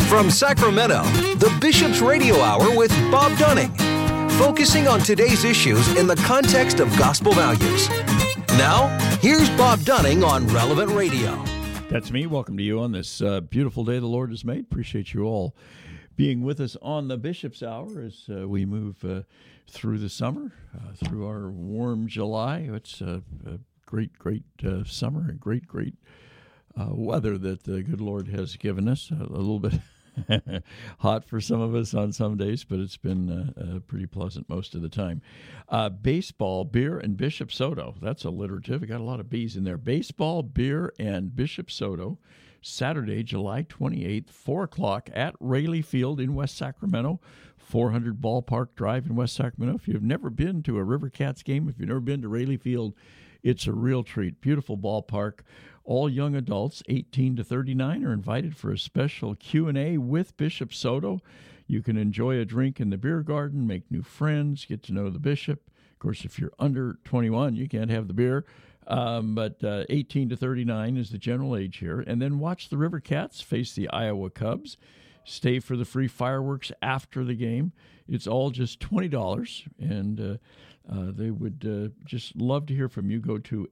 From Sacramento, the Bishop's Radio Hour with Bob Dunning, focusing on today's issues in the context of gospel values. Now, here's Bob Dunning on Relevant Radio. That's me. Welcome to you on this beautiful day the Lord has made. Appreciate you all being with us on the Bishop's Hour as we move through the summer, through our warm July. It's a great summer and great weather that the good Lord has given us. A little bit hot for some of us on some days, but it's been pretty pleasant most of the time. Baseball, beer, and Bishop Soto. That's alliterative. We got a lot of B's in there. Baseball, beer, and Bishop Soto. Saturday, July 28th, 4 o'clock at Raley Field in West Sacramento, 400 Ballpark Drive in West Sacramento. If you've never been to a River Cats game, if you've never been to Raley Field, it's a real treat. Beautiful ballpark. All young adults, 18 to 39, are invited for a special Q&A with Bishop Soto. You can enjoy a drink in the beer garden, make new friends, get to know the bishop. Of course, if you're under 21, you can't have the beer. But 18 to 39 is the general age here. And then watch the River Cats face the Iowa Cubs. Stay for the free fireworks after the game. It's all just $20, and they would just love to hear from you. Go to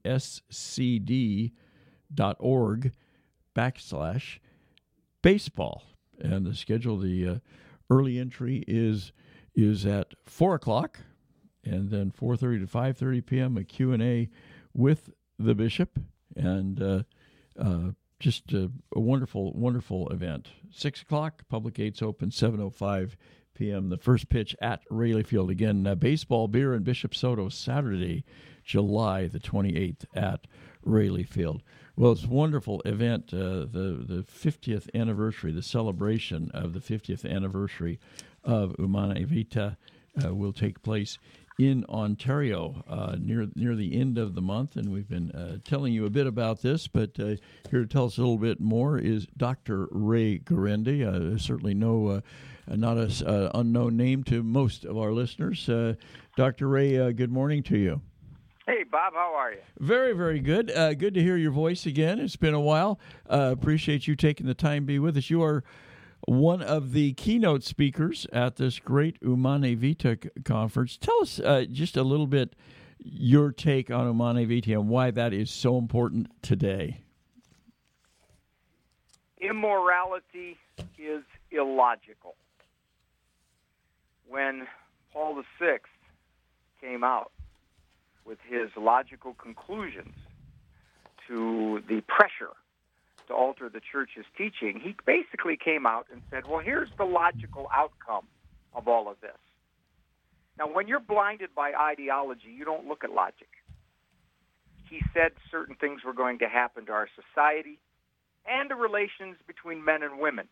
scd.org/baseball. And the schedule, the early entry is at 4 o'clock, and then 4:30 to 5:30 p.m., a Q&A with the bishop, and just a wonderful event. 6 o'clock, public gates open, 7:05 p.m., the first pitch at Raley Field. Again, baseball, beer, and Bishop Soto, Saturday, July the 28th at Raley Field. Well, it's a wonderful event, the 50th anniversary, the celebration of the 50th anniversary of Humanae Vitae will take place in Ontario near the end of the month, and we've been telling you a bit about this, but here to tell us a little bit more is Dr. Ray Guarendi. Certainly not an unknown name to most of our listeners. Dr. Ray, good morning to you. Hey, Bob, how are you? Very, very good. Good to hear your voice again. It's been a while. Appreciate you taking the time to be with us. You are one of the keynote speakers at this great Humanae Vitae conference. Tell us just a little bit your take on Humanae Vitae and why that is so important today. Immorality is illogical. When Paul VI came out with his logical conclusions to the pressure to alter the church's teaching, he basically came out and said, well, here's the logical outcome of all of this. Now, when you're blinded by ideology, you don't look at logic. He said certain things were going to happen to our society and the relations between men and women.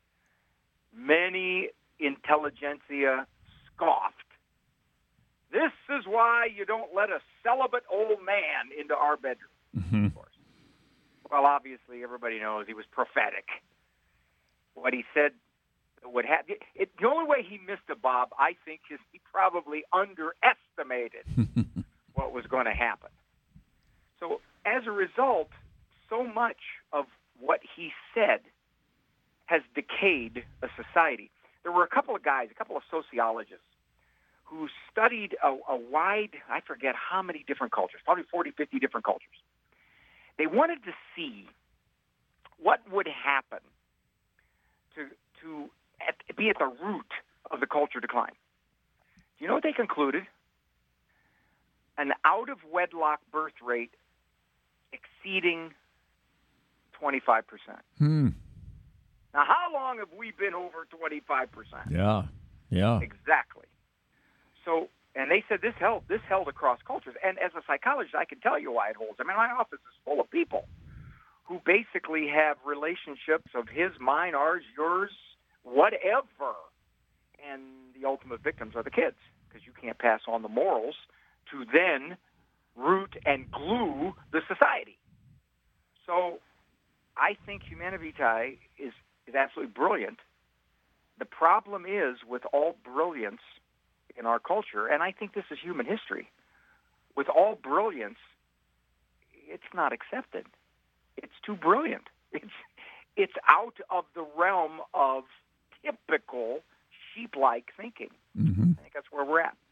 Many intelligentsia scoffed. This is why you don't let a celibate old man into our bedroom, of course. Well, obviously, everybody knows he was prophetic. What he said would happen. The only way he missed it, Bob, I think, is he probably underestimated what was going to happen. So, as a result, so much of what he said has decayed a society. There were a couple of sociologists, who studied a wide, I forget how many different cultures, probably 40, 50 different cultures. They wanted to see what would happen to be at the root of the culture decline. Do you know what they concluded? An out-of-wedlock birth rate exceeding 25%. Now, how long have we been over 25%? Yeah. Exactly. So, and they said this held across cultures. And as a psychologist, I can tell you why it holds. I mean, my office is full of people who basically have relationships of his, mine, ours, yours, whatever. And the ultimate victims are the kids, because you can't pass on the morals to then root and glue the society. So I think Humanae Vitae is absolutely brilliant. The problem is with all brilliance in our culture, and I think this is human history, with all brilliance, it's not accepted. It's too brilliant. It's out of the realm of typical sheep-like thinking. Mm-hmm. I think that's where we're at.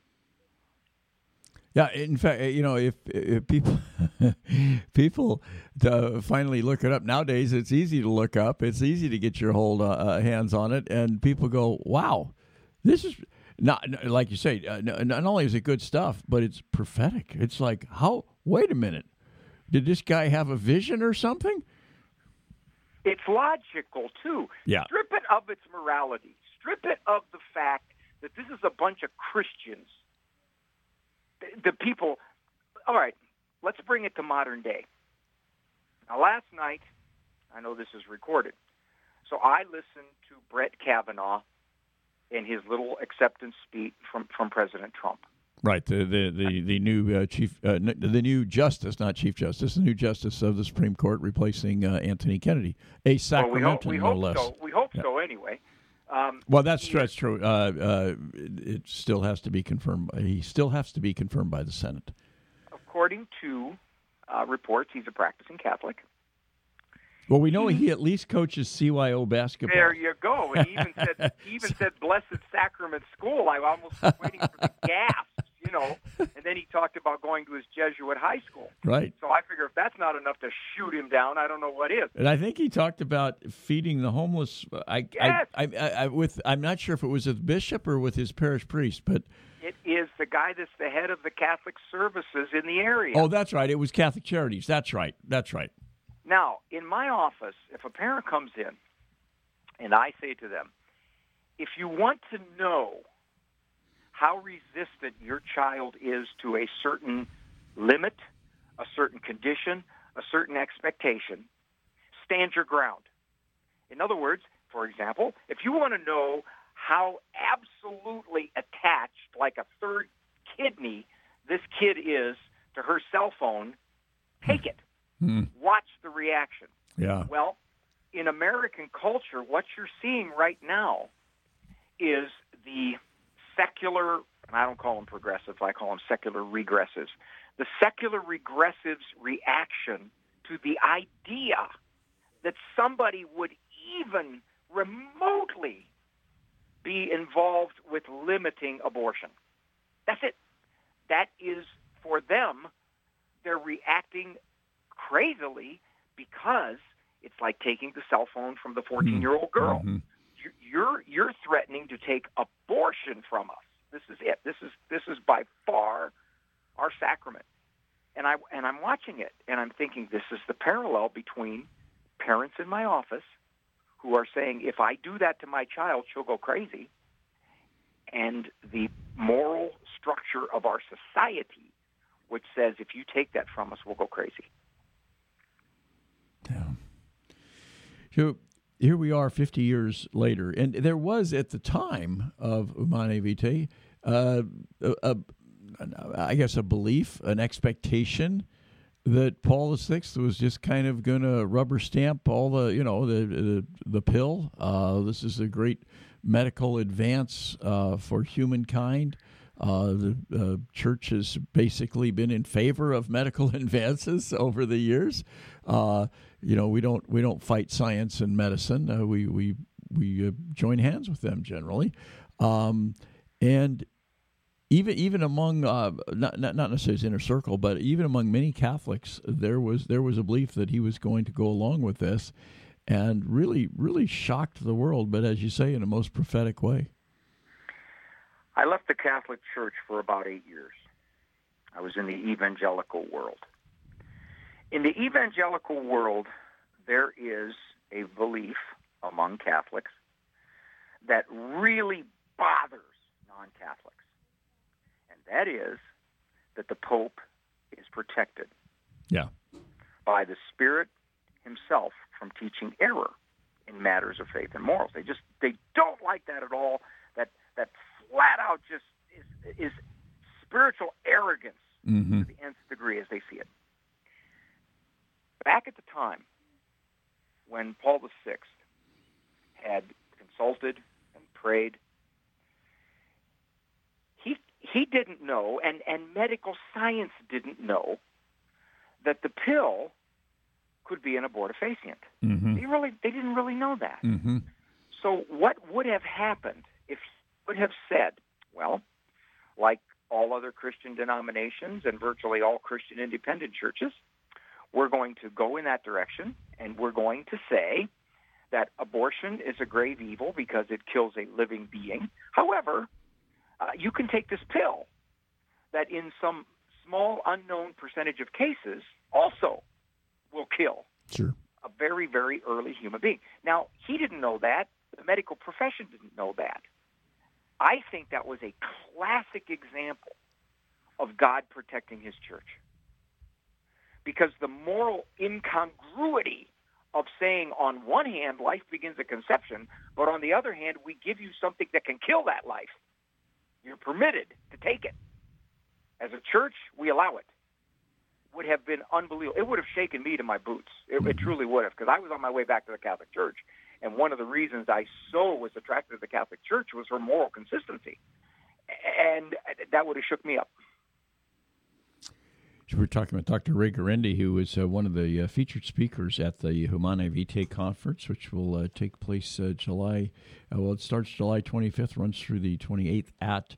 Yeah, in fact, if people people finally look it up nowadays, it's easy to look up. It's easy to get your hands on it, and people go, "Wow, this is not like you say. Not only is it good stuff, but it's prophetic. It's like, how? Wait a minute, did this guy have a vision or something?" It's logical too. Yeah. Strip it of its morality. Strip it of the fact that this is a bunch of Christians. The people, all right, let's bring it to modern day. Now, last night, I know this is recorded, so I listened to Brett Kavanaugh in his little acceptance speech from President Trump. Right, the new the new justice, not chief justice, the new justice of the Supreme Court, replacing Anthony Kennedy, a Sacramentan, no less. So. We hope so, anyway. Well, that's true. It still has to be confirmed. He still has to be confirmed by the Senate. According to reports, he's a practicing Catholic. Well, we know he at least coaches CYO basketball. There you go. And he even said Blessed Sacrament School. I almost was waiting for the gasps, And then he talked about going to his Jesuit high school. Right. So I figure if that's not enough to shoot him down, I don't know what is. And I think he talked about feeding the homeless. Yes. I'm not sure if it was with the bishop or with his parish priest, but it is the guy that's the head of the Catholic services in the area. Oh, that's right. It was Catholic Charities. That's right. Now, in my office, if a parent comes in and I say to them, if you want to know how resistant your child is to a certain limit, a certain condition, a certain expectation, stand your ground. In other words, for example, if you want to know how absolutely attached, like a third kidney, this kid is to her cell phone, take it. Watch the reaction. Yeah. Well, in American culture, what you're seeing right now is the secular, and I don't call them progressives, I call them secular regressives. The secular regressives' reaction to the idea that somebody would even remotely be involved with limiting abortion. That's it. That is, for them, they're reacting crazily because it's like taking the cell phone from the 14-year-old girl. Mm-hmm. You're threatening to take abortion from us. This is it. This is by far our sacrament. And I'm watching it, and I'm thinking this is the parallel between parents in my office who are saying, if I do that to my child, she'll go crazy, and the moral structure of our society, which says if you take that from us, we'll go crazy. Yeah. So here we are 50 years later, and there was at the time of Humanae Vitae, I guess a belief, an expectation that Paul VI was just kind of going to rubber stamp all the pill. This is a great medical advance for humankind. The church has basically been in favor of medical advances over the years. We don't fight science and medicine. We join hands with them generally, and even among not necessarily his inner circle, but even among many Catholics, there was a belief that he was going to go along with this, and really shocked the world. But as you say, in a most prophetic way. I left the Catholic Church for about 8 years. I was in the evangelical world. In the evangelical world, there is a belief among Catholics that really bothers non-Catholics, and that is that the Pope is protected by the Spirit himself from teaching error in matters of faith and morals. They don't like that at all. That flat out just is spiritual arrogance to the nth degree as they see it. Back at the time when Paul VI had consulted and prayed, he didn't know, and medical science didn't know, that the pill could be an abortifacient. Mm-hmm. They didn't really know that. Mm-hmm. So what would have happened if he would have said, well, like all other Christian denominations and virtually all Christian independent churches, we're going to go in that direction, and we're going to say that abortion is a grave evil because it kills a living being. However, you can take this pill that in some small unknown percentage of cases also will kill a very, very early human being. Now, he didn't know that. The medical profession didn't know that. I think that was a classic example of God protecting his church. Because the moral incongruity of saying, on one hand, life begins at conception, but on the other hand, we give you something that can kill that life. You're permitted to take it. As a church, we allow it. Would have been unbelievable. It would have shaken me to my boots. It truly would have, because I was on my way back to the Catholic Church. And one of the reasons I so was attracted to the Catholic Church was her moral consistency. And that would have shook me up. So we're talking about Dr. Ray Guarendi, who is one of the featured speakers at the Humanae Vitae Conference, which will take place it starts July 25th, runs through the 28th at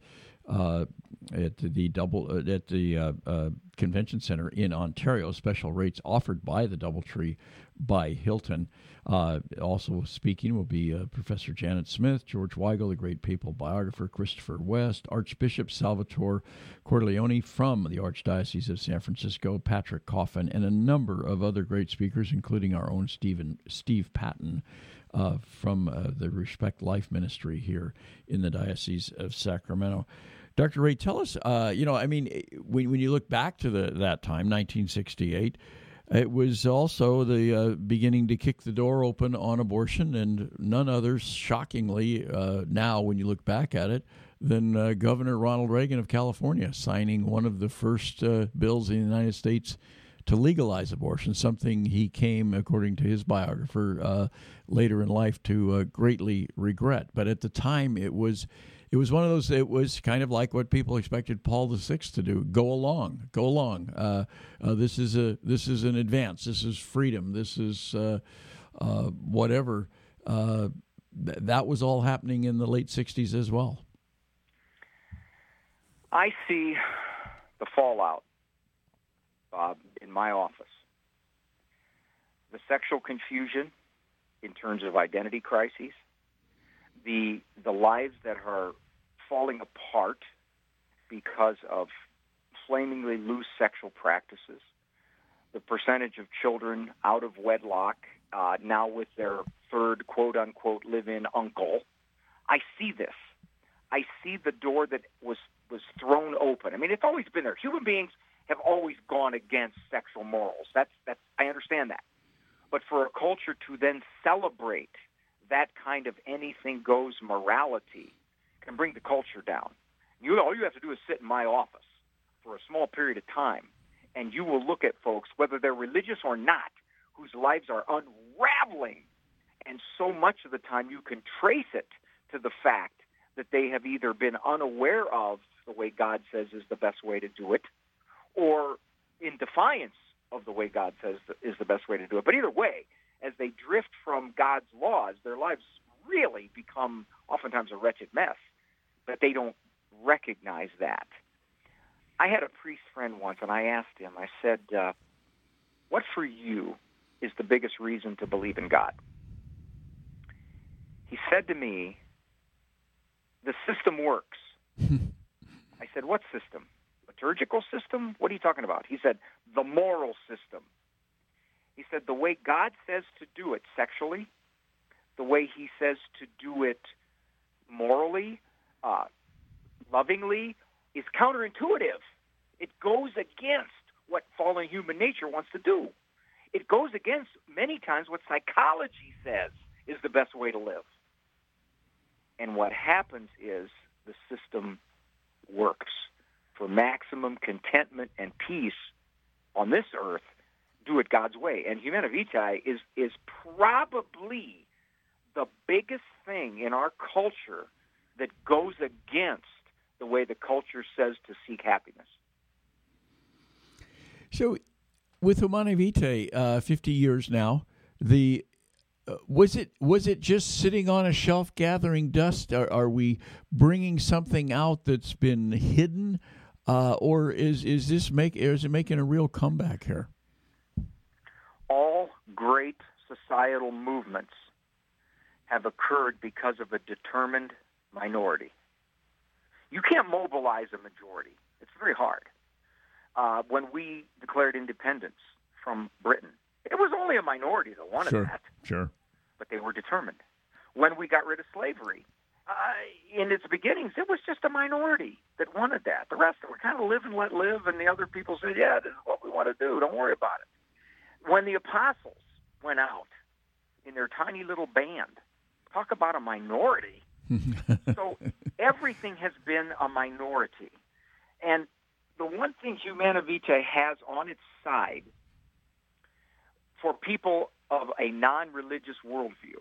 the Convention Center in Ontario. Special rates offered by the Doubletree by Hilton. Also speaking will be Professor Janet Smith, George Weigel, the great papal biographer, Christopher West, Archbishop Salvatore Corleone from the Archdiocese of San Francisco, Patrick Coffin, and a number of other great speakers, including our own Steve Patton from the Respect Life Ministry here in the Diocese of Sacramento. Dr. Ray, tell us, when you look back to that time, 1968, it was also the beginning to kick the door open on abortion, and none others, shockingly, now when you look back at it, than Governor Ronald Reagan of California signing one of the first bills in the United States to legalize abortion, something he came, according to his biographer, later in life to greatly regret. But at the time, it was one of those. It was kind of like what people expected Paul VI to do: go along. This is an advance. This is freedom. This is whatever. That was all happening in the late '60s as well. I see the fallout, Bob, in my office. The sexual confusion in terms of identity crises, the lives that are falling apart because of flamingly loose sexual practices, the percentage of children out of wedlock, now with their third quote-unquote live-in uncle. I see this. I see the door that was thrown open. I mean, it's always been there. Human beings have always gone against sexual morals. That's I understand that. But for a culture to then celebrate that kind of anything goes morality can bring the culture down. All you have to do is sit in my office for a small period of time, and you will look at folks, whether they're religious or not, whose lives are unraveling. And so much of the time you can trace it to the fact that they have either been unaware of the way God says is the best way to do it, or in defiance of the way God says is the best way to do it. But either way, as they drift from God's laws, their lives really become oftentimes a wretched mess, but they don't recognize that. I had a priest friend once, and I asked him, I said, what for you is the biggest reason to believe in God? He said to me, the system works. I said, what system? Liturgical system? What are you talking about? He said, the moral system. He said, the way God says to do it sexually, the way he says to do it morally, lovingly, is counterintuitive. It goes against what fallen human nature wants to do. It goes against, many times, what psychology says is the best way to live. And what happens is the system works. For maximum contentment and peace on this earth, do it God's way. And Humanae Vitae is probably the biggest thing in our culture that goes against the way the culture says to seek happiness. So with Humanae Vitae, 50 years now, the was it just sitting on a shelf gathering dust? Are we bringing something out that's been hidden, or is it making a real comeback here? All great societal movements have occurred because of a determined minority. You can't mobilize a majority. It's very hard. When we declared independence from Britain, it was only a minority that wanted that. Sure. But they were determined. When we got rid of slavery, in its beginnings, it was just a minority that wanted that. The rest were kind of live and let live, and the other people said, yeah, this is what we want to do. Don't worry about it. When the apostles went out in their tiny little band, talk about a minority. So everything has been a minority. And the one thing Humanae Vitae has on its side for people of a non-religious worldview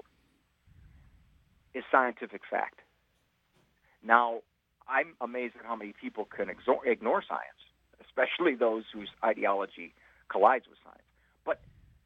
is scientific fact. Now, I'm amazed at how many people can ignore science, especially those whose ideology collides with science. But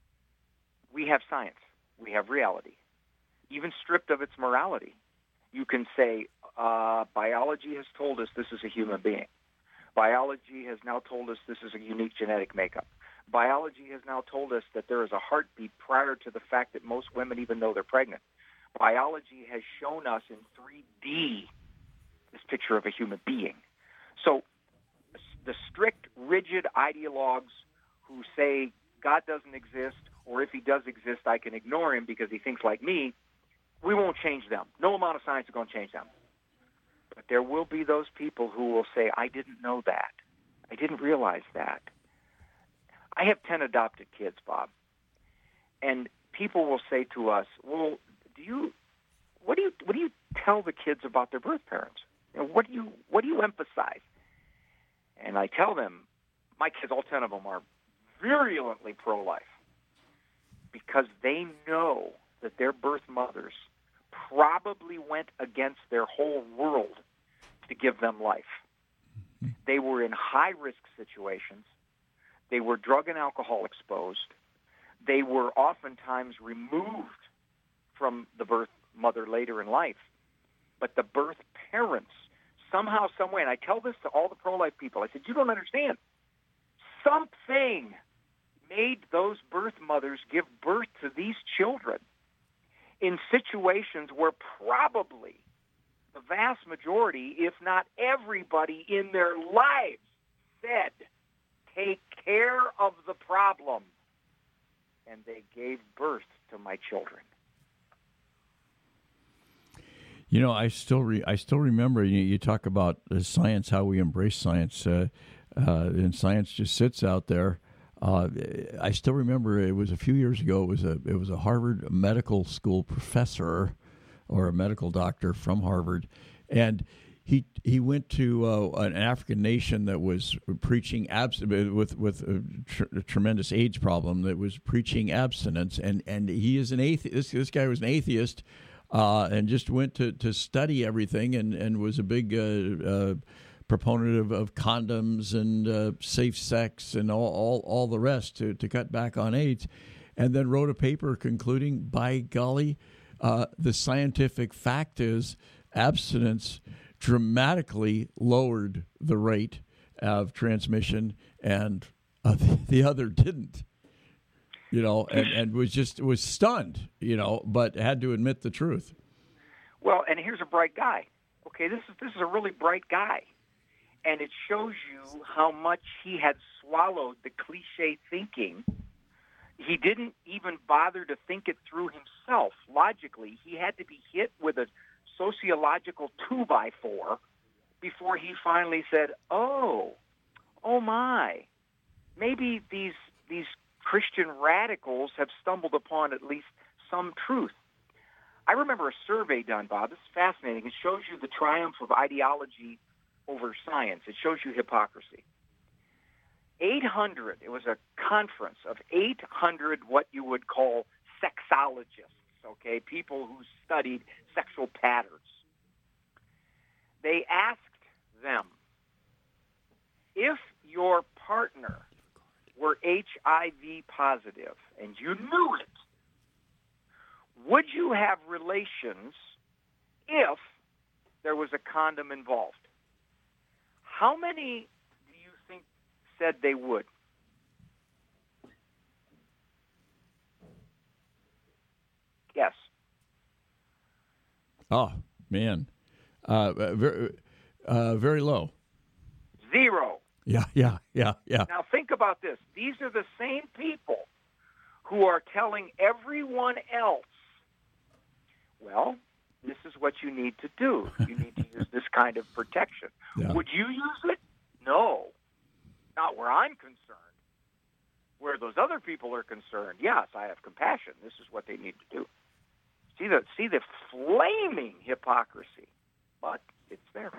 we have science. We have reality. Even stripped of its morality, you can say biology has told us this is a human being. Biology has now told us this is a unique genetic makeup. Biology has now told us that there is a heartbeat prior to the fact that most women even know they're pregnant. Biology has shown us in 3D this picture of a human being. So the strict, rigid ideologues who say God doesn't exist, or if he does exist, I can ignore him because he thinks like me, we won't change them. No amount of science is going to change them. But there will be those people who will say, I didn't know that. I didn't realize that. I have 10 adopted kids, Bob. And people will say to us, well, what do you tell the kids about their birth parents? What do you emphasize? And I tell them, my kids, all 10 of them, are virulently pro-life because they know that their birth mothers probably went against their whole world to give them life. They were in high-risk situations. They were drug and alcohol exposed. They were oftentimes removed from the birth mother later in life. But the birth parents, somehow, some way, and I tell this to all the pro-life people, I said, you don't understand. Something made those birth mothers give birth to these children in situations where probably the vast majority, if not everybody in their lives, said, take care of the problem. And they gave birth to my children. You know, I still remember you talk about science, how we embrace science, and science just sits out there. I still remember it was a few years ago. It was a Harvard medical school professor, or a medical doctor from Harvard, and he went to an African nation that was preaching with a tremendous AIDS problem, that was preaching abstinence, and he is an atheist. This guy was an atheist, and just went to study everything, and was a big proponent of condoms and safe sex and all the rest to cut back on AIDS, and then wrote a paper concluding, by golly, the scientific fact is abstinence dramatically lowered the rate of transmission, and the other didn't. And was stunned, but had to admit the truth. Well, and here's a bright guy. Okay, this is a really bright guy. And it shows you how much he had swallowed the cliche thinking. He didn't even bother to think it through himself logically. He had to be hit with a sociological 2x4 before he finally said, oh my, maybe these Christian radicals have stumbled upon at least some truth. I remember a survey done, Bob. This is fascinating. It shows you the triumph of ideology over science. It shows you hypocrisy. 800, it was a conference of 800 what you would call sexologists, okay, people who studied sexual patterns. They asked them, if your partner were HIV positive and you knew it, would you have relations if there was a condom involved? How many do you think said they would? Yes. Oh, man. Very low. 0. Yeah. Now think about this. These are the same people who are telling everyone else, well, this is what you need to do. You need to use this kind of protection. Yeah. Would you use it? No. Not where I'm concerned. Where those other people are concerned, yes, I have compassion. This is what they need to do. See the flaming hypocrisy, but it's there.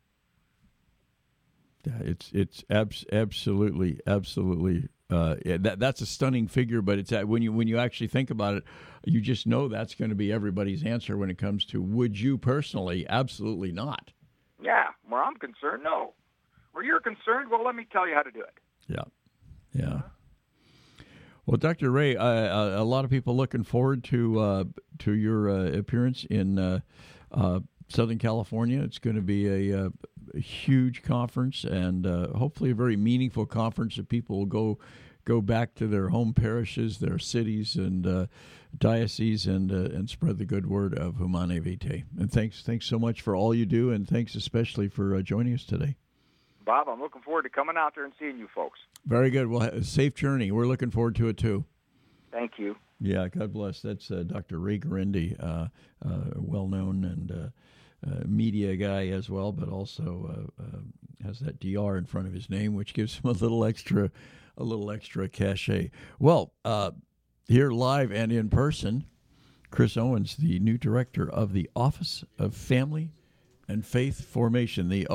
Yeah, it's absolutely. That's a stunning figure, but it's when you actually think about it, you just know that's going to be everybody's answer when it comes to would you personally? Absolutely not. Yeah, where I'm concerned, no. Where you're concerned, well, let me tell you how to do it. Yeah. Well, Dr. Ray, a lot of people looking forward to your appearance in Southern California. It's going to be a huge conference and hopefully a very meaningful conference that people will go back to their home parishes, their cities and dioceses and spread the good word of Humanae Vitae. And thanks so much for all you do, and thanks especially for joining us today. Bob, I'm looking forward to coming out there and seeing you folks. Very good. Well, a safe journey. We're looking forward to it, too. Thank you. Yeah, God bless. That's Dr. Ray Guarendi, well-known and media guy as well, but also has that DR in front of his name, which gives him a little extra cachet. Well, here live and in person, Chris Owens, the new director of the Office of Family and Faith Formation, the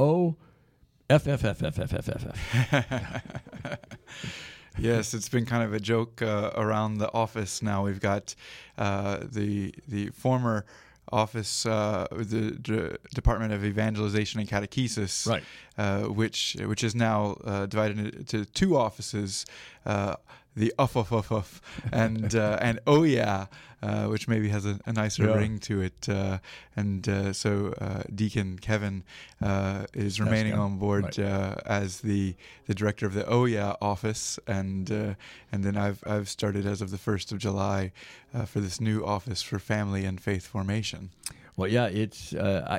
Yes, it's been kind of a joke around the office now. We've got the former office, the Department of Evangelization and Catechesis, right. which is now divided into two offices, the and oh yeah, which maybe has a nicer ring to it, so Deacon Kevin is remaining on board right. As the director of the oh yeah office, and then I've started as of the 1st of July for this new office for family and faith formation. Well, yeah, it's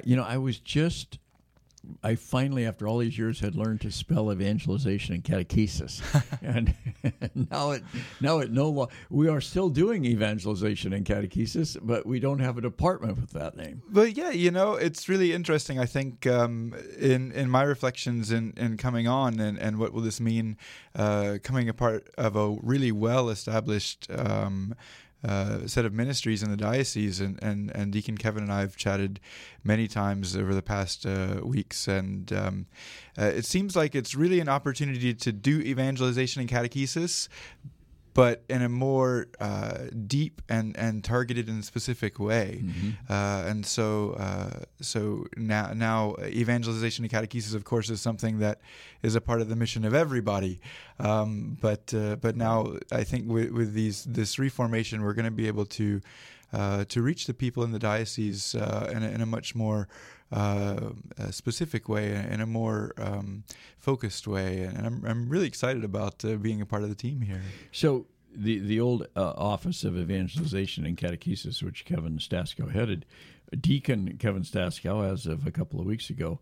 I finally, after all these years, had learned to spell evangelization and catechesis, and now it no longer. We are still doing evangelization and catechesis, but we don't have a department with that name. But yeah, it's really interesting. I think in my reflections in coming on and what will this mean, coming a part of a really well-established set of ministries in the diocese, and Deacon Kevin and I have chatted many times over the past weeks, and it seems like it's really an opportunity to do evangelization and catechesis, but in a more deep and targeted and specific way. Mm-hmm. And so now evangelization and catechesis, of course, is something that is a part of the mission of everybody. But now I think with this reformation, we're going to be able to reach the people in the diocese in a much more specific way, in a more focused way, and I'm really excited about being a part of the team here. So the old Office of Evangelization and Catechesis, which Kevin Staskow headed, Deacon Kevin Staskow, as of a couple of weeks ago,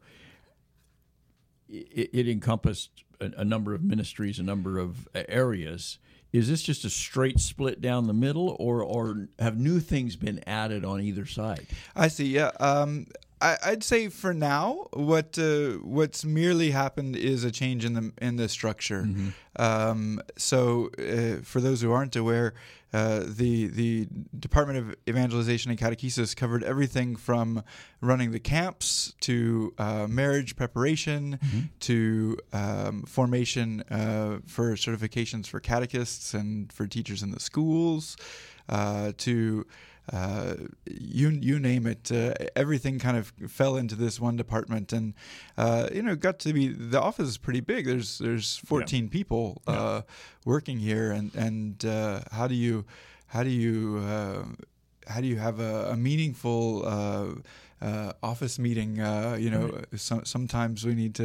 it encompassed a number of ministries, a number of areas. Is this just a straight split down the middle, or have new things been added on either side? I see. Yeah. I'd say for now, what's merely happened is a change in the structure. Mm-hmm. So for those who aren't aware, the Department of Evangelization and Catechesis covered everything from running the camps to marriage preparation, mm-hmm. to formation for certifications for catechists and for teachers in the schools, to you name it. Everything kind of fell into this one department, and got to be, the office is pretty big. There's 14 people working here, and how do you have a meaningful office meeting? Sometimes we need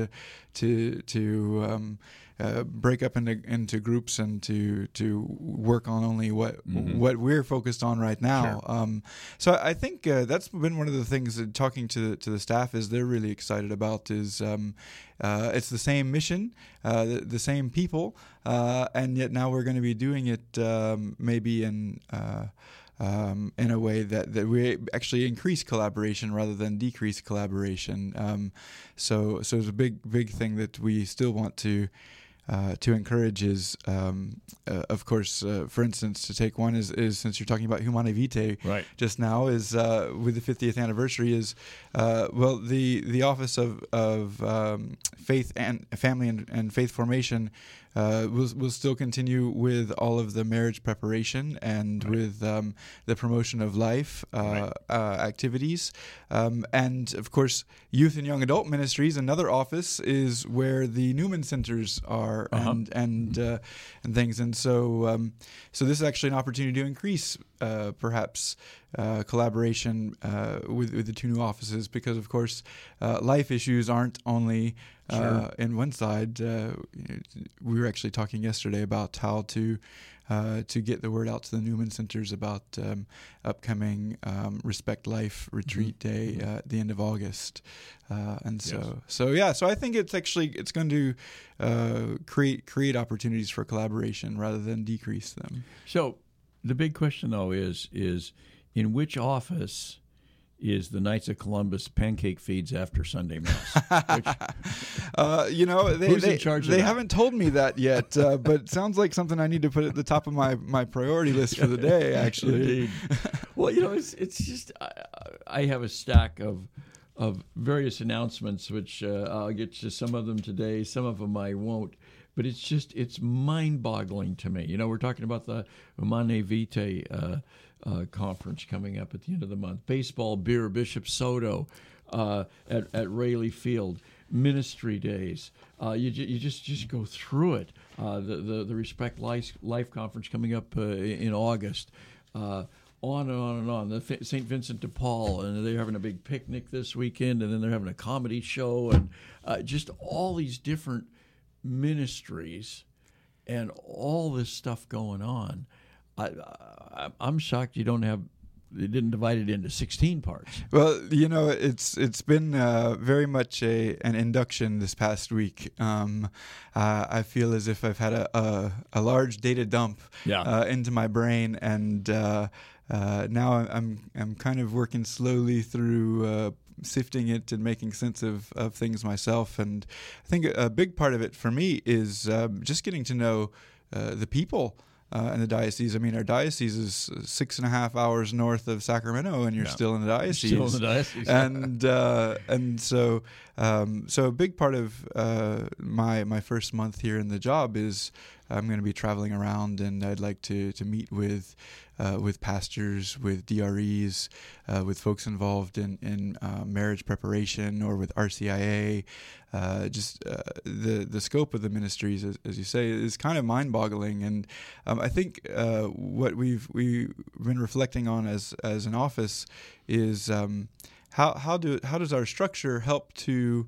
to break up into groups and to work on only what we're focused on right now. Sure. So I think that's been one of the things that talking to the staff is they're really excited about is it's the same mission, the same people, and yet now we're going to be doing it maybe in a way that we actually increase collaboration rather than decrease collaboration. So it's a big thing that we still want to encourage is, of course, for instance, to take one is since you're talking about Humanae Vitae right. just now, is with the 50th anniversary is the Office of Faith and Family and Faith Formation will still continue with all of the marriage preparation and with the promotion of life activities, and of course Youth and Young Adult Ministries, another office, is where the Newman Centers are and things, and so this is actually an opportunity to increase perhaps collaboration with the two new offices, because of course life issues aren't only in one side. We were actually talking yesterday about how to get the word out to the Newman Centers about upcoming Respect Life Retreat Day at the end of August, so I think it's going to create opportunities for collaboration rather than decrease them. So the big question though is in which office is the Knights of Columbus pancake feeds after Sunday Mass? Who's in charge of they that? haven't told me that yet, but it sounds like something I need to put at the top of my priority list for the day, actually. Indeed. Well, it's just I have a stack of various announcements, which I'll get to some of them today, some of them I won't. But it's mind-boggling to me. We're talking about the Humanae Vitae conference coming up at the end of the month. Baseball, beer, Bishop Soto at Rayleigh Field. Ministry days. You just go through it. The Respect Life conference coming up in August. On and on and on. The St. Vincent de Paul, and they're having a big picnic this weekend, and then they're having a comedy show, and just all these different ministries and all this stuff going on. I'm shocked they didn't divide it into 16 parts. Well, it's been very much an induction this past week. I feel as if I've had a large data dump into my brain, and now I'm kind of working slowly through sifting it and making sense of things myself. And I think a big part of it for me is just getting to know the people in the diocese. I mean, our diocese is 6.5 hours north of Sacramento, and you're still in the diocese. Still in the diocese. and so a big part of my first month here in the job is I'm going to be traveling around, and I'd like to meet with pastors, with DREs, with folks involved in marriage preparation, or with RCIA. The scope of the ministries, as you say, is kind of mind-boggling, and I think what we've been reflecting on as an office is how does our structure help to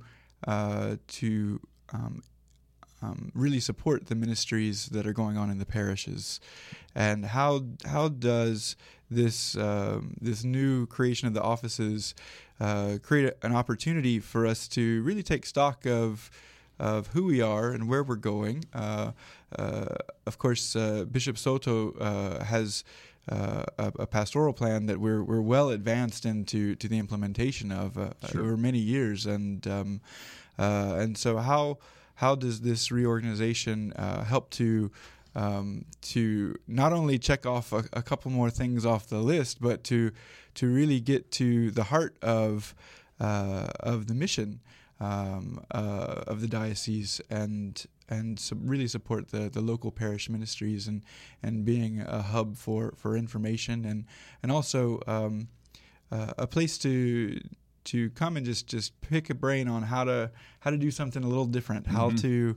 really support the ministries that are going on in the parishes, and how does this new creation of the offices create an opportunity for us to really take stock of who we are and where we're going. Of course, Bishop Soto has a pastoral plan that we're well advanced into the implementation of over many years, and so how does this reorganization help to not only check off a couple more things off the list, but to really get to the heart of the mission, of the diocese, and really support the local parish ministries, and being a hub for information, and also a place to come and just pick a brain on how to do something a little different, how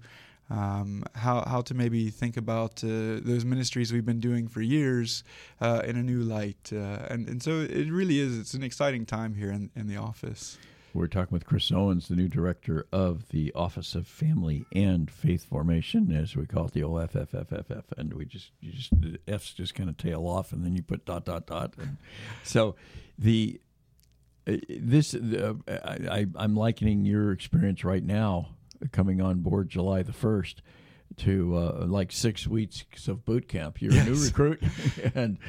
to maybe think about those ministries we've been doing for years in a new light, and so it really is. It's an exciting time here in the office. We're talking with Chris Owens, the new director of the Office of Family and Faith Formation, as we call it, the OFFFFF, and the F's just kind of tail off, and then you put ... And so I'm likening your experience right now, coming on board July the 1st, to like 6 weeks of boot camp. You're a new recruit, and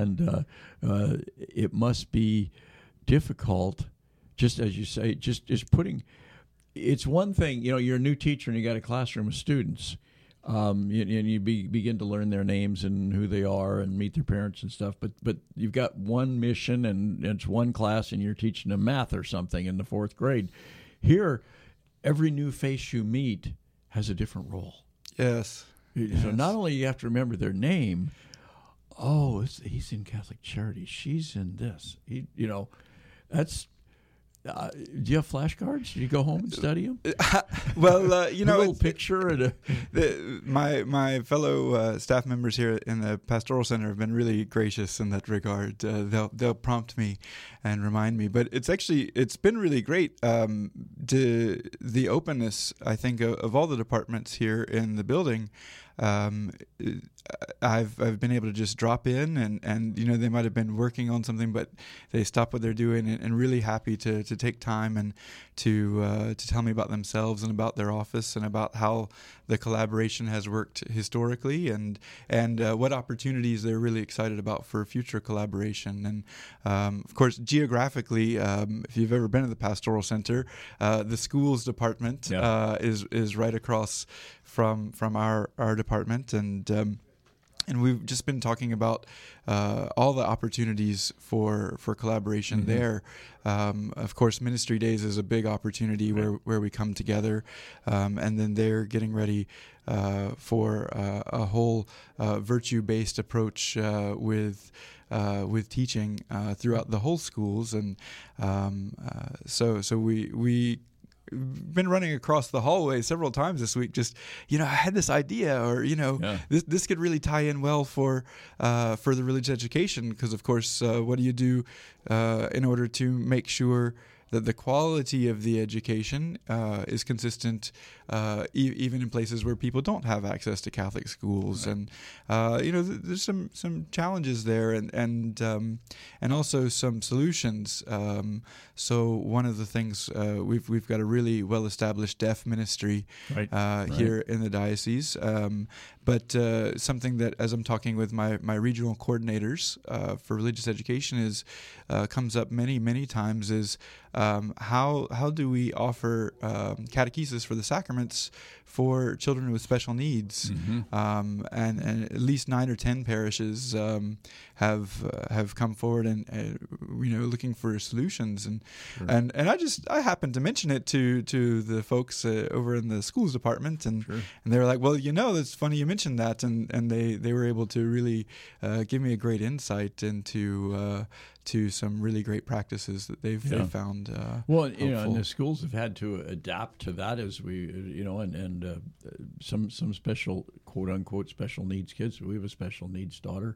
it must be difficult. Just as you say, just putting, it's one thing, you're a new teacher and you got a classroom of students, and you begin to learn their names and who they are and meet their parents and stuff. But you've got one mission and it's one class, and you're teaching them math or something in the 4th grade. Here, every new face you meet has a different role. Yes. So not only you have to remember their name. Oh, he's in Catholic Charities. She's in this. That's. Do you have flashcards? Do you go home and study them? Well, a little picture and my fellow staff members here in the Pastoral Center have been really gracious in that regard. They'll prompt me and remind me, but it's been really great. The openness, I think, of all the departments here in the building. I've been able to just drop in, and they might have been working on something, but they stop what they're doing and really happy to take time and to tell me about themselves and about their office and about how the collaboration has worked historically, and what opportunities they're really excited about for future collaboration. And of course, geographically, if you've ever been to the Pastoral Center, the schools department is right across from our department, and we've just been talking about all the opportunities for collaboration there. Of course, Ministry Days is a big opportunity where we come together, and then they're getting ready for a whole virtue-based approach with teaching throughout the whole schools, and so we been running across the hallway several times this week. Just I had this idea, or this could really tie in well for the religious education, because of course, what do you do in order to make sure that the quality of the education is consistent, even in places where people don't have access to Catholic schools, and there's some challenges there, and also some solutions. So one of the things, we've got a really well-established deaf ministry here in the diocese, but something that, as I'm talking with my regional coordinators for religious education, is comes up many times, is how do we offer catechesis for the sacraments for children with special needs? And at least 9 or 10 parishes have come forward and looking for solutions, and I happened to mention it to the folks over in the schools department, and they were like, well, that's funny you mentioned that, and they were able to really give me a great insight into to some really great practices that they've found. And the schools have had to adapt to that, as we, and some special, quote unquote, special needs kids. We have a special needs daughter.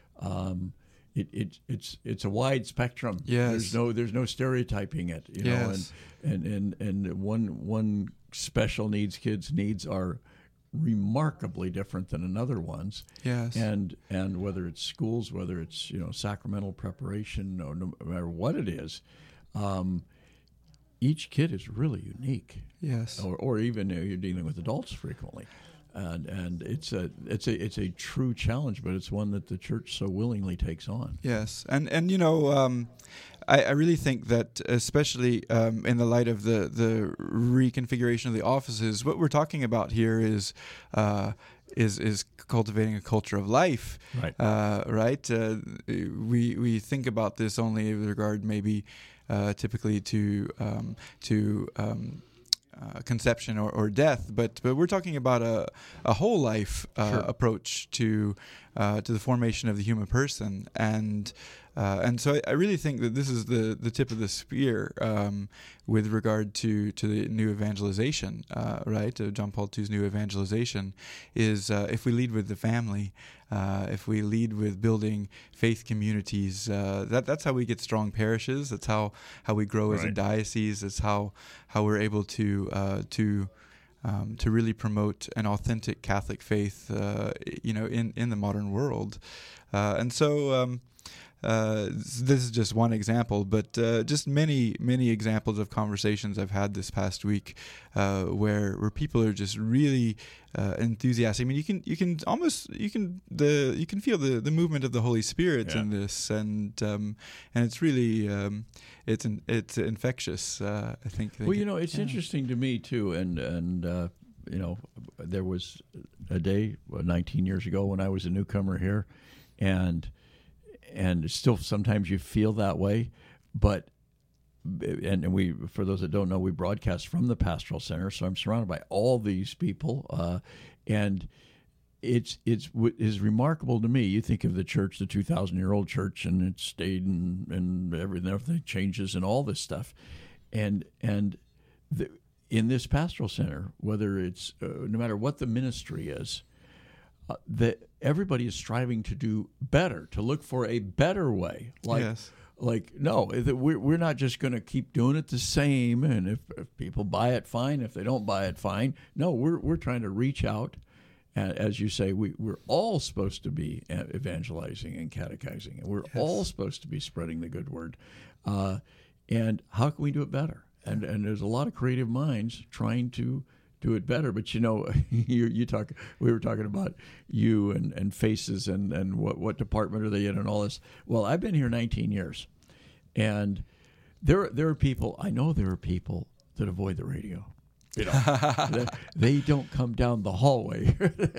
It's a wide spectrum. Yes. There's no stereotyping it. And one special needs kid's needs are remarkably different than another one's. Yes. And whether it's schools, whether it's sacramental preparation, or no matter what it is, each kid is really unique. Yes. Or even you're dealing with adults frequently, and it's a true challenge, but it's one that the church so willingly takes on. Yes, and I really think that, especially in the light of the reconfiguration of the offices, what we're talking about here is cultivating a culture of life. Right. We think about this only with regard maybe typically to conception or death, but we're talking about a whole life approach to the formation of the human person, and so I really think that this is the tip of the spear with regard to the new evangelization, right? John Paul II's new evangelization is if we lead with the family, if we lead with building faith communities, that's how we get strong parishes. That's how we grow as a diocese. That's how we're able to really promote an authentic Catholic faith, in the modern world, and so. This is just one example, but just many examples of conversations I've had this past week where people are just really enthusiastic. I mean, you can feel the movement of the Holy Spirit in this, and it's really it's infectious. I think. Well, it's interesting to me too, and there was a day 19 years ago when I was a newcomer here, and still sometimes you feel that way, but we, for those that don't know, we broadcast from the Pastoral Center, so I'm surrounded by all these people, and it's remarkable to me. You think of the church, the 2,000-year-old church, and it's stayed and everything changes and all this stuff, and in this Pastoral Center, whether it's no matter what the ministry is, that everybody is striving to do better, to look for a better way. We're not just going to keep doing it the same, and if people buy it, fine. If they don't buy it, fine. No, we're trying to reach out, and as you say, we're all supposed to be evangelizing and catechizing, and we're all supposed to be spreading the good word. And how can we do it better? And there's a lot of creative minds trying to do it better, but we were talking about you and faces and what department are they in and all this. Well, I've been here 19 years, and there are people, I know there are people that avoid the radio. They don't come down the hallway.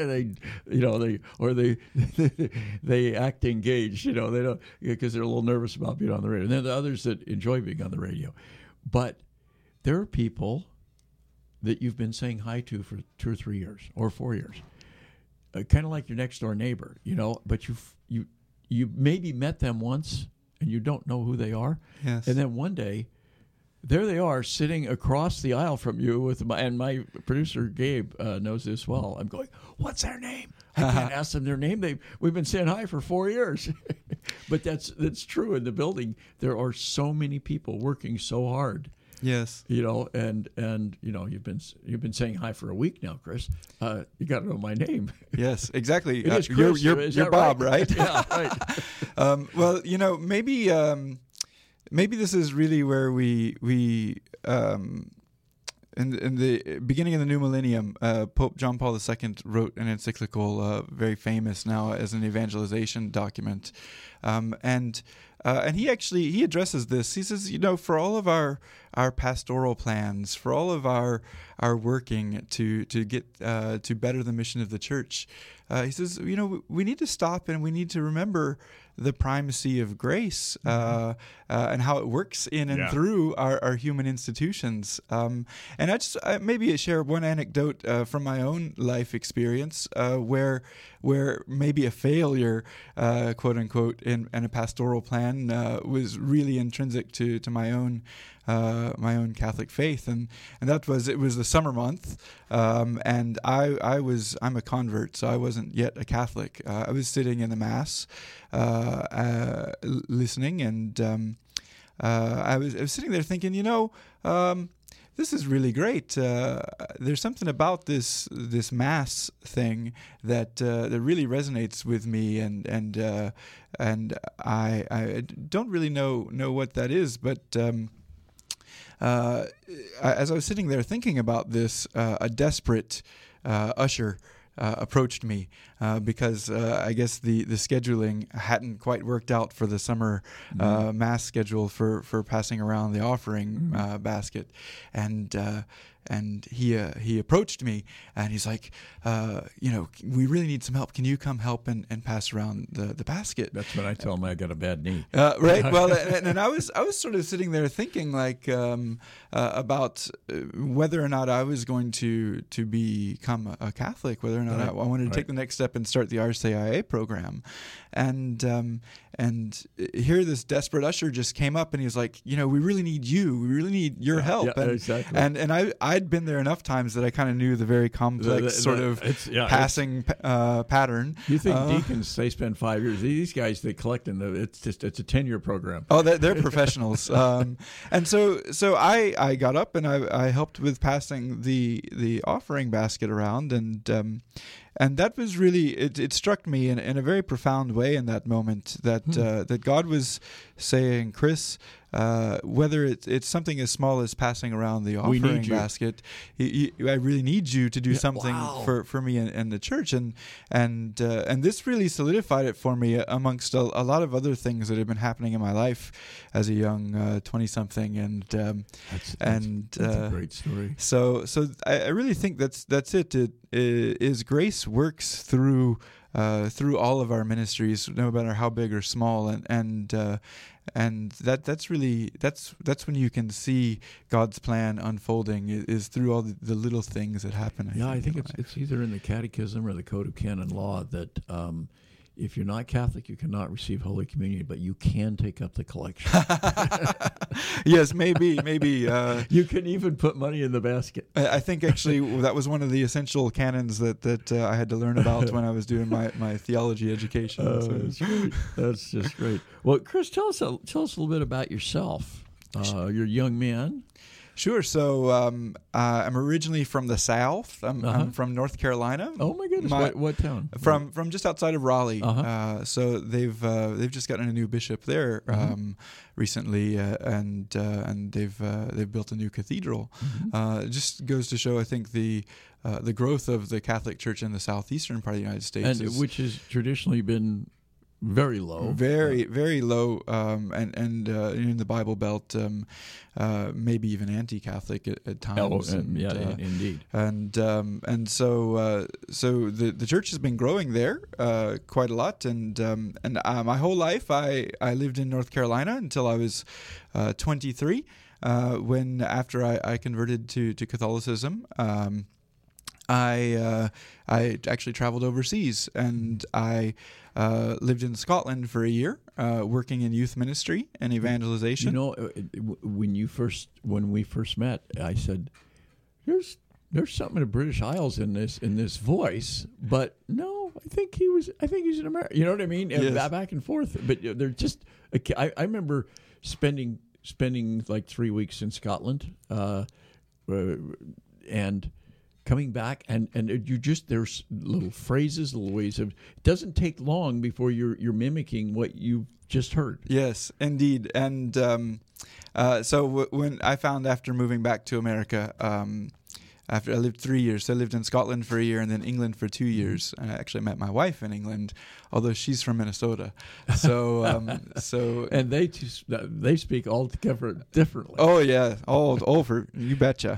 they act engaged. They don't, because they're a little nervous about being on the radio. And then the others that enjoy being on the radio, but there are people that you've been saying hi to for 2 or 3 years or 4 years, kind of like your next door neighbor, but you maybe met them once and you don't know who they are. Yes. And then one day, there they are sitting across the aisle from you and my producer Gabe knows this well. I'm going, what's their name? I can't ask them their name. We've been saying hi for 4 years. But that's true in the building. There are so many people working so hard. Yes. And you've been saying hi for a week now, Chris. You got to know my name. Yes, exactly. It is Chris. You're Bob, right? Yeah, right. Well, maybe this is really where we in the beginning of the new millennium, Pope John Paul II wrote an encyclical, very famous now as an evangelization document, and he addresses this. He says, for all of our pastoral plans, for all of our working to get to better the mission of the church, he says, we need to stop and we need to remember the primacy of grace and how it works in and through our human institutions. And I maybe share one anecdote from my own life experience where maybe a failure, quote unquote, in a pastoral plan was really intrinsic to my own Catholic faith, and it was the summer month, and I'm a convert, so I wasn't yet a Catholic. I was sitting in the Mass, listening, and I was sitting there thinking, this is really great. There's something about this Mass thing that really resonates with me, and I don't really know what that is, but as I was sitting there thinking about this, a desperate usher approached me because I guess the scheduling hadn't quite worked out for the summer Mass schedule for passing around the offering basket, and he approached me and he's like, we really need some help. Can you come help and pass around the basket? That's when I tell him I got a bad knee. Right. Well, and I was sort of sitting there thinking like about whether or not I was going to become a Catholic, whether or not I wanted to take the next step and start the RCIA program, and here this desperate usher just came up and he was like, we really need you. We really need your help. Yeah, exactly. And I'd been there enough times that I kind of knew the very complex passing pattern. You think deacons, they spend 5 years. These guys, they collect it's a 10-year program. Oh, they're professionals. And so I got up and I helped with passing the offering basket around, and that was really, it struck me in a very profound way in that moment that God was saying, Chris, whether it's something as small as passing around the offering basket, I really need you to do something for me in the church, and this really solidified it for me amongst a lot of other things that have been happening in my life as a young 20-something, and that's a great story. So I really think that's it. Is grace works through all of our ministries, no matter how big or small, and that's when you can see God's plan unfolding is through all the little things that happen. I think it's either in the Catechism or the Code of Canon Law that if you're not Catholic, you cannot receive Holy Communion, but you can take up the collection. Yes, maybe. You can even put money in the basket. I think actually that was one of the essential canons that I had to learn about when I was doing my theology education. That's great. That's just great. Well, Chris, tell us a little bit about yourself. You're a young man. Sure. So I'm originally from the South. I'm from North Carolina. Oh my goodness! What town? From just outside of Raleigh. So they've just gotten a new bishop there recently, and they've built a new cathedral. It just goes to show, I think, the growth of the Catholic Church in the southeastern part of the United States, which has traditionally been very low, very low, and in the Bible Belt, maybe even anti-Catholic at times. Indeed. And so the church has been growing there quite a lot, and my whole life I lived in North Carolina until I was 23, when after I converted to Catholicism. I actually traveled overseas, and I lived in Scotland for a year, working in youth ministry and evangelization. When we first met, I said, "There's something in the British Isles in this voice," but no, I think he's an American. You know what I mean? Yes. Back and forth, but they're just. I remember spending like 3 weeks in Scotland, and coming back, and there's little phrases, little ways of. It doesn't take long before you're mimicking what you've just heard. Yes, indeed, and so when I found after moving back to America, after I lived 3 years, so I lived in Scotland for a year and then England for 2 years. And I actually met my wife in England, although she's from Minnesota. So, and they speak altogether differently. Oh yeah, for you betcha.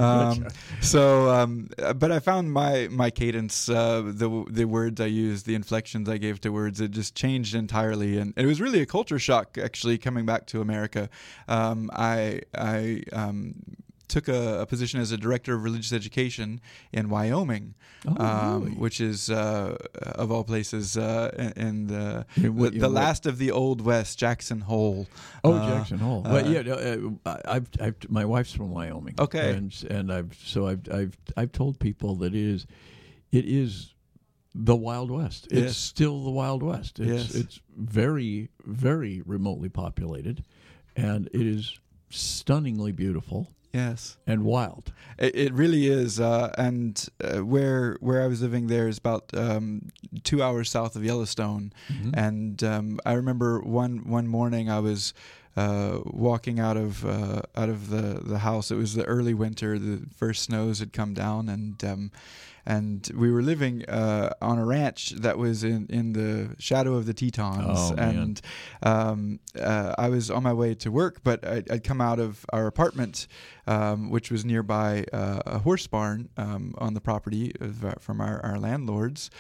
But I found my cadence, the words I used, the inflections I gave to words, it just changed entirely, and it was really a culture shock actually coming back to America. I took a position as a director of religious education in Wyoming, really? Which is of all places in the last of the Old West, Jackson Hole. Jackson Hole. But my wife's from Wyoming. Okay, and I've told people that it is the Wild West. It's still the Wild West. It's very, very remotely populated, and it is stunningly beautiful. Yes, and wild. It really is. And where I was living there is about 2 hours south of Yellowstone. And I remember one morning I was walking out of the house. It was the early winter. The first snows had come down, and we were living on a ranch that was in the shadow of the Tetons. Oh, man. And I was on my way to work, but I'd come out of our apartment, which was nearby a horse barn on the property from our landlords,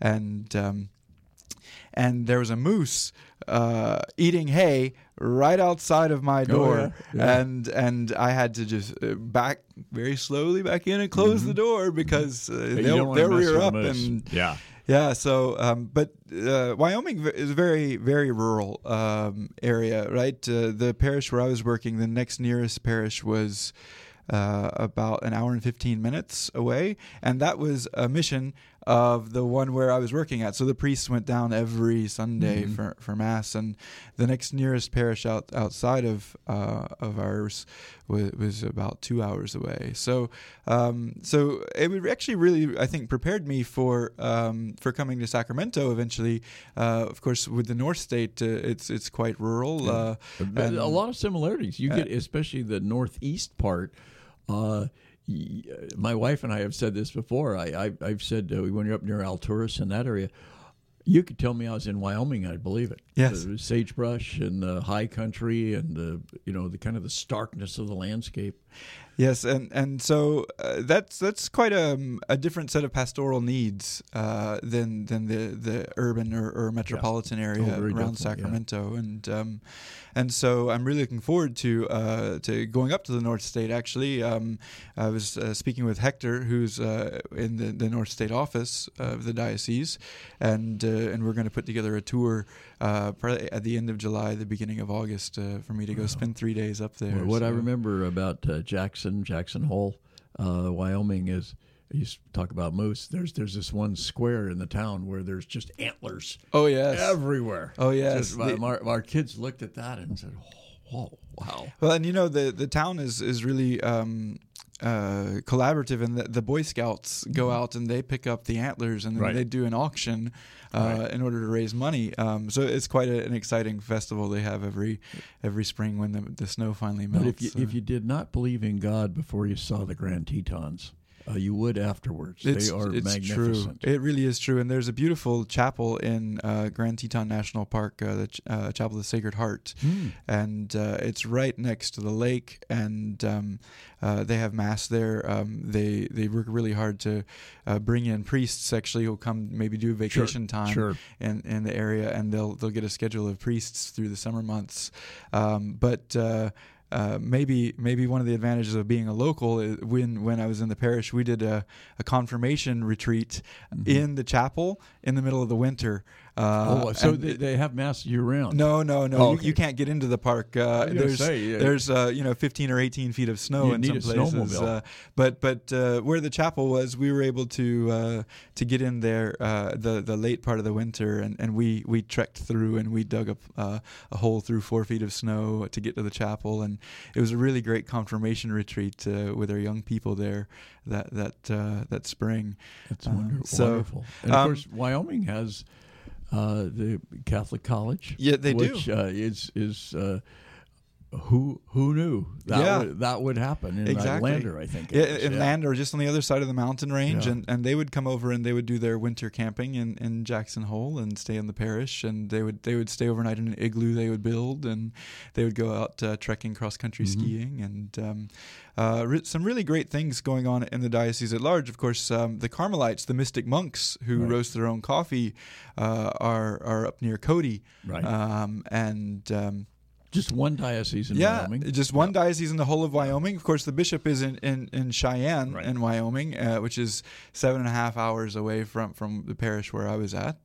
and there was a moose eating hay right outside of my door. Yeah. And I had to just back very slowly back in and close the door because they'll rear up and yeah. So, but Wyoming is a very, very rural area, right? The parish where I was working, the next nearest parish was about an hour and 15 minutes away, and that was a mission of the one where I was working at. So the priests went down every Sunday for Mass, and the next nearest parish outside of ours was about 2 hours away. So it would actually really, I think, prepared me for coming to Sacramento eventually. Of course, with the North State, it's quite rural. A lot of similarities. You get, especially the northeast part. My wife and I have said this before. I've said when you're up near Alturas in that area, you could tell me I was in Wyoming, I'd believe it. Yes, the sagebrush and the high country and the kind of the starkness of the landscape. Yes, and so that's quite a different set of pastoral needs than the urban or metropolitan area around Sacramento, and so I'm really looking forward to going up to the North State. Actually, I was speaking with Hector, who's in the North State office of the diocese, and we're going to put together a tour probably at the end of July, the beginning of August, for me to go spend 3 days up there. Well, what I remember about Jackson Hole, Wyoming is, I used to talk about moose. There's this one square in the town where there's just antlers. Oh yes, everywhere. Oh yes, our kids looked at that and said, "Oh, wow." Well, and the town is really collaborative, and the Boy Scouts go out and they pick up the antlers and then they do an auction in order to raise money. So it's quite an exciting festival they have every spring when the snow finally melts. But if you did not believe in God before you saw the Grand Tetons, you would afterwards. They are magnificent. True. It really is true. And there's a beautiful chapel in Grand Teton National Park, the Chapel of the Sacred Heart. And it's right next to the lake. And they have Mass there. They work really hard to bring in priests, actually, who'll come maybe do vacation time in the area. And they'll get a schedule of priests through the summer months. Maybe one of the advantages of being a local is when I was in the parish, we did a confirmation retreat in the chapel in the middle of the winter. So they have Mass year round? No. Oh, okay. You can't get into the park. There's 15 or 18 feet of snow in some places. But where the chapel was, we were able to get in there the late part of the winter, and we trekked through and we dug a hole through 4 feet of snow to get to the chapel, and it was a really great confirmation retreat with our young people there that spring. That's wonderful. And of course, Wyoming has the Catholic College. Yeah, they do. Which is who knew that would happen in Lander, I think. In Lander, just on the other side of the mountain range, and they would come over and they would do their winter camping in Jackson Hole and stay in the parish, and they would stay overnight in an igloo they would build, and they would go out trekking, cross country skiing, and some really great things going on in the diocese at large. Of course, the Carmelites, the mystic monks who roast their own coffee, are up near Cody, and just one diocese in Wyoming. Just one diocese in the whole of Wyoming. Of course, the bishop is in Cheyenne in Wyoming, which is 7.5 hours away from the parish where I was at,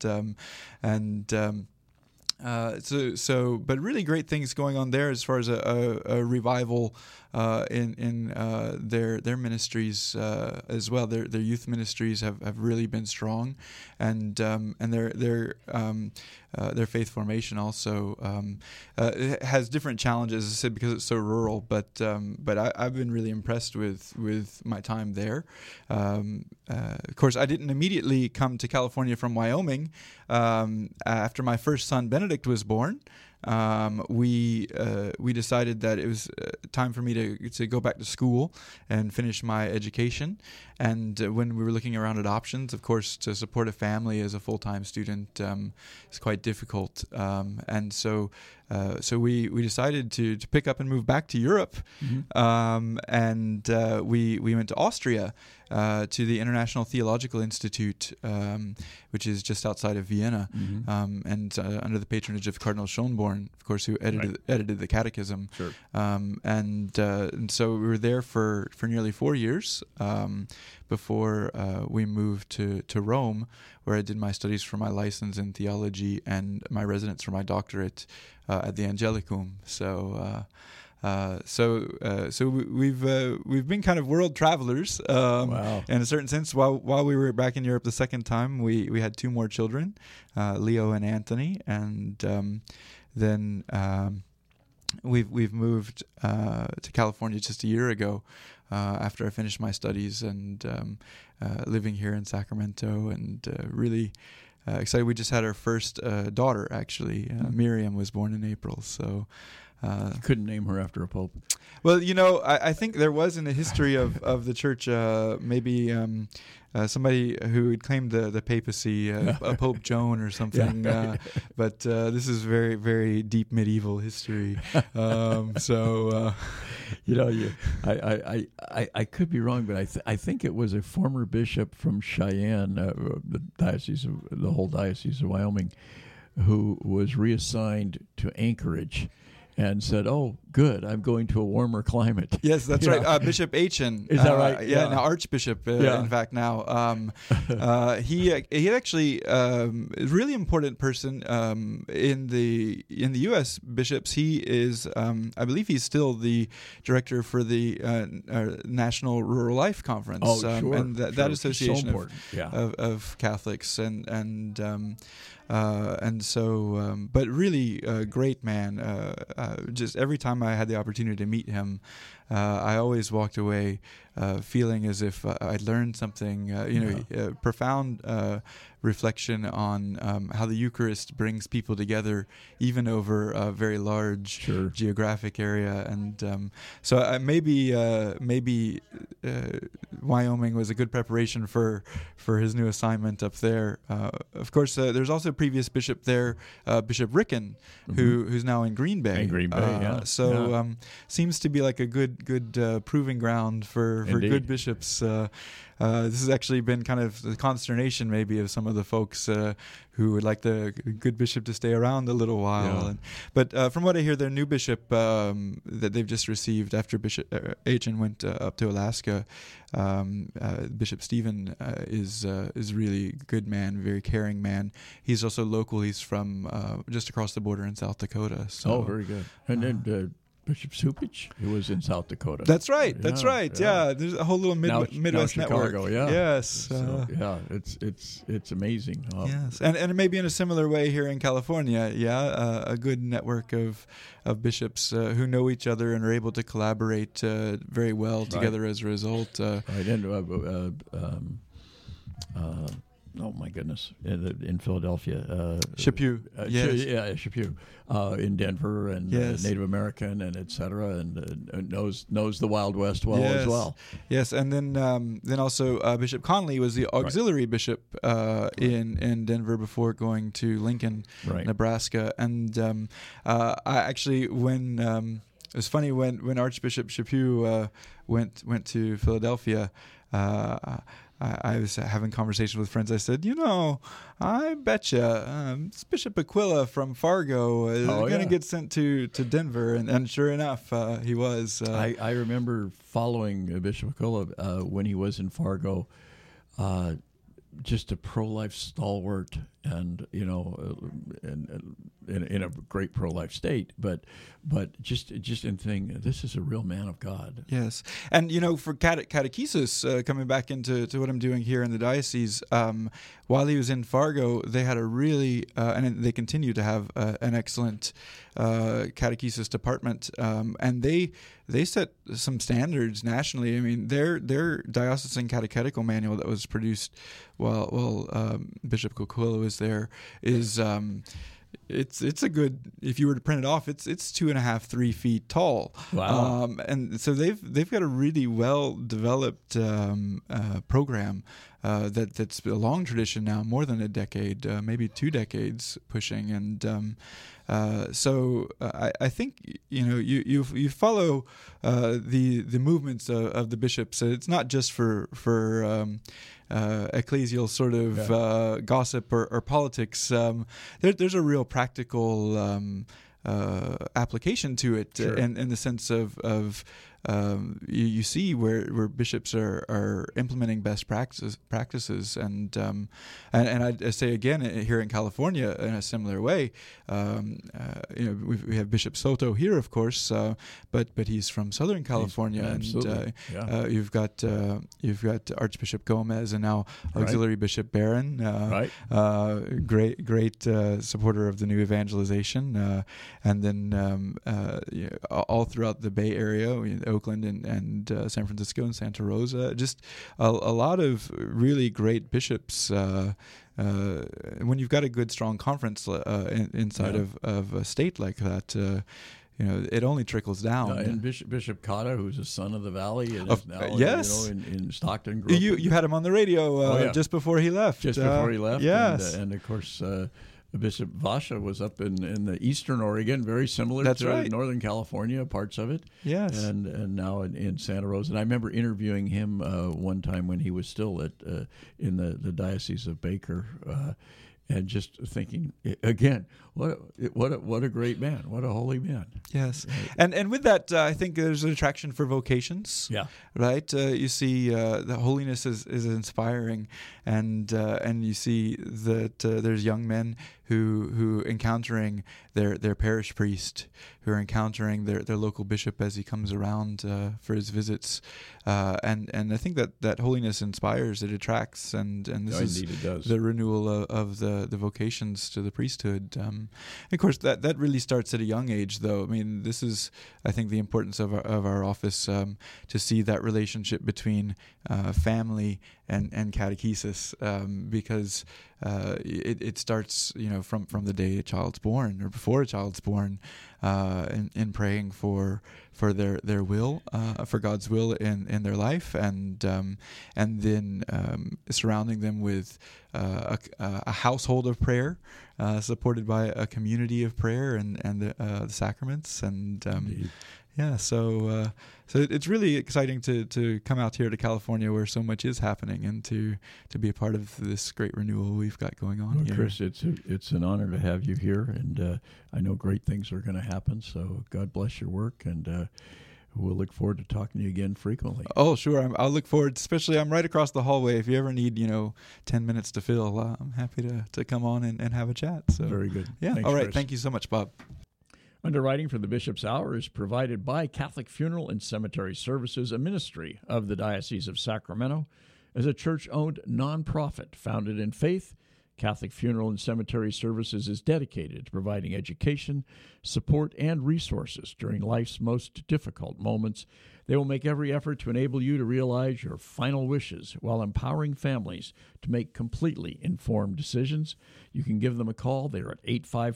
but really great things going on there as far as a revival in their ministries as well. Their youth ministries have really been strong, and their faith formation also it has different challenges, as I said, because it's so rural. But I've been really impressed with my time there. Of course, I didn't immediately come to California from Wyoming after my first son Benedict was born. we decided that it was time for me to go back to school and finish my education. And when we were looking around at options, of course, to support a family as a full-time student is quite difficult. And so we decided to pick up and move back to Europe. And we went to Austria, to the International Theological Institute, which is just outside of Vienna, and under the patronage of Cardinal Schönborn, of course, who edited the Catechism. Sure. And so we were there for nearly 4 years before we moved to Rome, where I did my studies for my license in theology and my residence for my doctorate at the Angelicum. So we've been kind of world travelers, Wow. in a certain sense. While we were back in Europe the second time, we had 2 more children, Leo and Anthony, and then we've moved to California just a year ago after I finished my studies, and living here in Sacramento, and really excited. We just had our first daughter, actually. Miriam was born in April, so. You couldn't name her after a pope. Well, I think there was in the history of the church maybe somebody who had claimed the papacy, a Pope Joan or something. But this is very, very deep medieval history. I could be wrong, but I think it was a former bishop from Cheyenne, the whole diocese of Wyoming, who was reassigned to Anchorage. And said, "Oh, good! I'm going to a warmer climate." Yes, that's right. Bishop Aitchen. Is that right? Yeah, now Archbishop. In fact, now he actually a really important person in the U.S. bishops. He is, I believe, he's still the director for the National Rural Life Conference. Oh, sure. And that association so of Catholics and so, but really a great man. Just every time I had the opportunity to meet him, I always walked away feeling as if I'd learned something, profound reflection on how the Eucharist brings people together, even over a very large geographic area. And so maybe Wyoming was a good preparation for his new assignment up there. Of course, there's also a previous bishop there, Bishop Ricken, who's now in Green Bay. Seems to be like a good proving ground for good bishops. This has actually been kind of the consternation maybe of some of the folks who would like the good bishop to stay around a little while. But from what I hear, their new bishop that they've just received after Bishop Aitchen went up to Alaska, Bishop Stephen is really a good man, very caring man. He's also local. He's from just across the border in South Dakota. So, very good. And then Bishop Supich, who was in South Dakota. That's right. Yeah, there's a whole little Midwest network. Chicago, yeah. Yes. It's amazing. Yes, and maybe in a similar way here in California. Yeah, a good network of bishops who know each other and are able to collaborate very well together as a result. Oh my goodness! In Philadelphia, Chaput, Chaput, in Denver, and Native American, and etc., and knows the Wild West well as well. Yes, and then also Bishop Conley was the auxiliary bishop in Denver before going to Lincoln, Nebraska, and I actually when it was funny when Archbishop Chaput went to Philadelphia. I was having conversations with friends. I said, I betcha it's Bishop Aquila from Fargo is going to get sent to Denver. And sure enough, he was. I remember following Bishop Aquila when he was in Fargo, just a pro-life stalwart and, in a great pro-life state, but just in thinking, this is a real man of God. Yes. And, for catechesis, coming back into what I'm doing here in the diocese, while he was in Fargo, they had a really, and they continue to have an excellent catechesis department, and they set some standards nationally. I mean, their diocesan catechetical manual that was produced while Bishop Aquila was there is it's a good. If you were to print it off, it's 2.5, 3 feet tall. Wow! And so they've got a really well developed program that's a long tradition now, more than a decade, maybe 2 decades pushing, and so I think you follow the movements of the bishops. It's not just for ecclesial sort of gossip or politics. There's a real practical application to it, sure. in the sense of you see where bishops are implementing best practices, and I say again, here in California in a similar way. We have Bishop Soto here, of course, but he's from Southern California, and you've got Archbishop Gomez, and now Auxiliary Bishop Barron, great supporter of the new evangelization, and then all throughout the Bay Area, Oakland and San Francisco and Santa Rosa, just a lot of really great bishops. When you've got a good, strong conference inside of a state like that, it only trickles down. And Bishop Cotta, who's a son of the Valley, and is now in Stockton. You had him on the radio just before he left. Just before he left. Yes, and of course. Bishop Vasha was up in the eastern Oregon, very similar to Northern California, parts of it. Yes. And now in Santa Rosa. And I remember interviewing him one time when he was still in the Diocese of Baker, and just thinking again, what a great man, what a holy man. Yes, and with that, I think there's an attraction for vocations. Yeah, right. You see, the holiness is inspiring, and you see that there's young men who encountering their parish priest, who are encountering their local bishop as he comes around for his visits, and I think that holiness inspires, it attracts, and this is indeed it does. The renewal of the vocations to the priesthood. Of course, that really starts at a young age, though. I mean, this is, I think, the importance of our office, to see that relationship between family and catechesis, because it starts, from the day a child's born or before a child's born, in praying for their will, for God's will in their life, and then surrounding them with a household of prayer, supported by a community of prayer and the sacraments, and so it's really exciting to come out here to California, where so much is happening, and to be a part of this great renewal we've got going on here. Chris, it's an honor to have you here, and I know great things are going to happen. So God bless your work, and we'll look forward to talking to you again frequently. Oh, sure. I'll look forward. Especially, I'm right across the hallway. If you ever need 10 minutes to fill, I'm happy to come on and have a chat. So very good. Yeah. Thanks, all right. Chris. Thank you so much, Bob. Underwriting for the Bishop's Hour is provided by Catholic Funeral and Cemetery Services, a ministry of the Diocese of Sacramento. As a church-owned nonprofit founded in faith, Catholic Funeral and Cemetery Services is dedicated to providing education, support, and resources during life's most difficult moments. They will make every effort to enable you to realize your final wishes while empowering families to make completely informed decisions. You can give them a call. They're at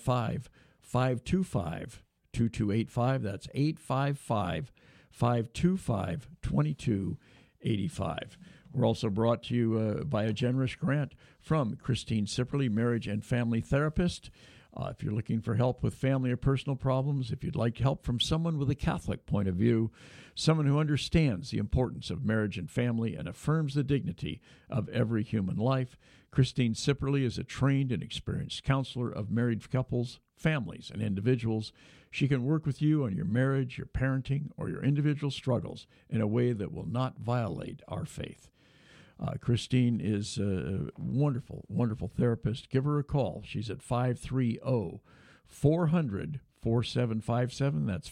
855-525-2285. That's 855-525-2285. We're also brought to you by a generous grant from Christine Sipperly, marriage and family therapist. If you're looking for help with family or personal problems, if you'd like help from someone with a Catholic point of view, someone who understands the importance of marriage and family and affirms the dignity of every human life, Christine Sipperly is a trained and experienced counselor of married couples, families, and individuals. She can work with you on your marriage, your parenting, or your individual struggles in a way that will not violate our faith. Christine is a wonderful, wonderful therapist. Give her a call. She's at 530-400-4757. That's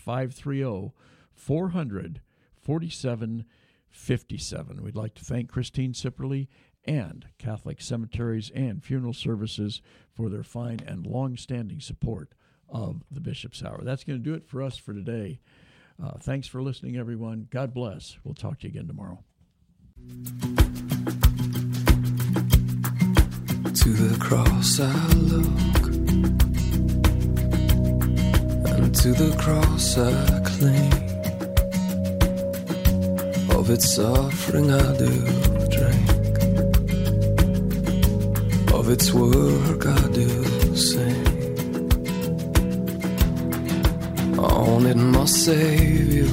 530-400-4757. We'd like to thank Christine Sipperly and Catholic Cemeteries and Funeral Services for their fine and long-standing support of the Bishop's Hour. That's going to do it for us for today. Thanks for listening, everyone. God bless. We'll talk to you again tomorrow. To the cross I look, To the cross I cling, of its suffering I do drink, of its work I do sing. On it my Savior,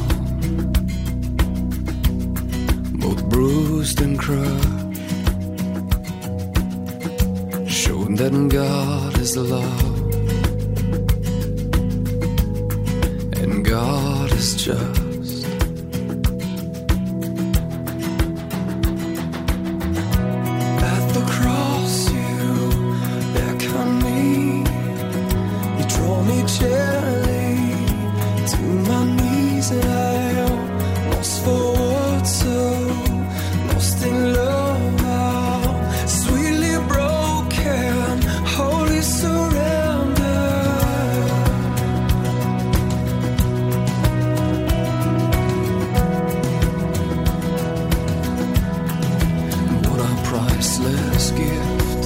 both bruised and crushed, showed that God is love, God is just. At the cross you beckon me, you draw me gently to my knees, and I am lost for words, so lost in love now, sweetly broken, holy surrender. Priceless gift,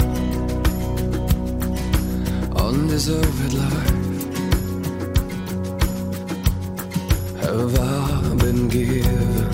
undeserved life have I been given.